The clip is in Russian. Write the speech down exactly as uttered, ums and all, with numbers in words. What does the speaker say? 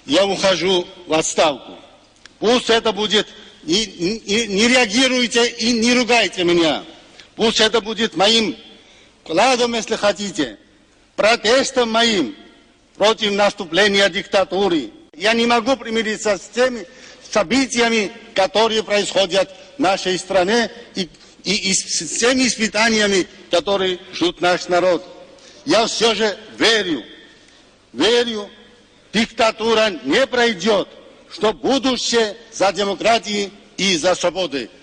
я ухожу в отставку. Пусть это будет, не, не, не реагируйте и не ругайте меня. Пусть это будет моим вкладом, если хотите, протестом моим против наступления диктатуры. Я не могу примириться с теми событиями, которые происходят в нашей стране, и, и, и с теми испытаниями, которые ждут наш народ. Я все же верю, верю, диктатура не пройдет, что будущее за демократией и за свободой.